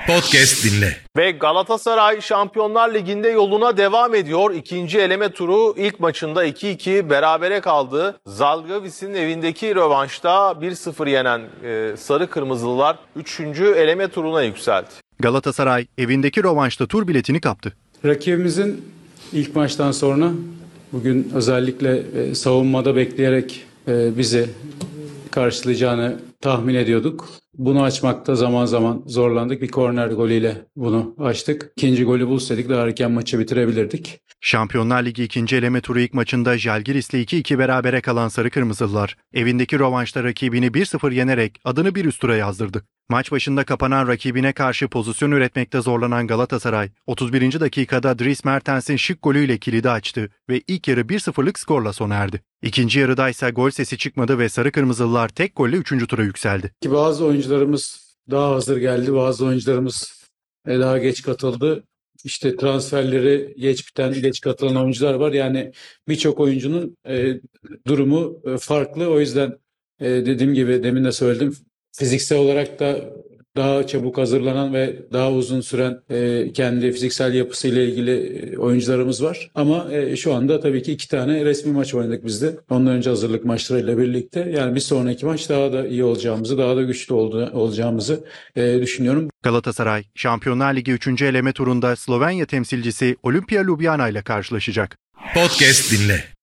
Podcast dinle. Ve Galatasaray Şampiyonlar Ligi'nde yoluna devam ediyor. İkinci eleme turu ilk maçında 2-2 berabere kaldı. Zalgiris'in evindeki rövanşta 1-0 yenen Sarı Kırmızılılar 3. eleme turuna yükseldi. Galatasaray evindeki rövanşta tur biletini kaptı. Rakibimizin ilk maçtan sonra bugün özellikle savunmada bekleyerek bizi karşılayacağını tahmin ediyorduk. Bunu açmakta zaman zaman zorlandık. Bir korner golüyle bunu açtık. İkinci golü bulsaydık daha erken maçı bitirebilirdik. Şampiyonlar Ligi ikinci eleme turu ilk maçında Zalgiris'le 2-2 berabere kalan Sarı Kırmızılılar evindeki rövanşta rakibini 1-0 yenerek adını bir üst tura yazdırdı. Maç başında kapanan rakibine karşı pozisyon üretmekte zorlanan Galatasaray, 31. dakikada Dries Mertens'in şık golüyle kilidi açtı ve ilk yarı 1-0'lık skorla sona erdi. İkinci yarıda ise gol sesi çıkmadı ve Sarı Kırmızılılar tek golle 3. tura yükseldi. Ki bazı oyuncularımız daha hazır geldi, bazı oyuncularımız daha geç katıldı. İşte transferleri geç biten, geç katılan oyuncular var. Yani birçok oyuncunun durumu farklı. O yüzden dediğim gibi demin de söyledim. Fiziksel olarak da daha çabuk hazırlanan ve daha uzun süren kendi fiziksel yapısıyla ilgili oyuncularımız var. Ama şu anda tabii ki 2 tane resmi maç oynadık biz de. Ondan önce hazırlık maçlarıyla birlikte. Yani bir sonraki maç daha da iyi olacağımızı, daha da güçlü olacağımızı düşünüyorum. Galatasaray, Şampiyonlar Ligi 3. eleme turunda Slovenya temsilcisi Olimpia Ljubljana ile karşılaşacak. Podcast dinle.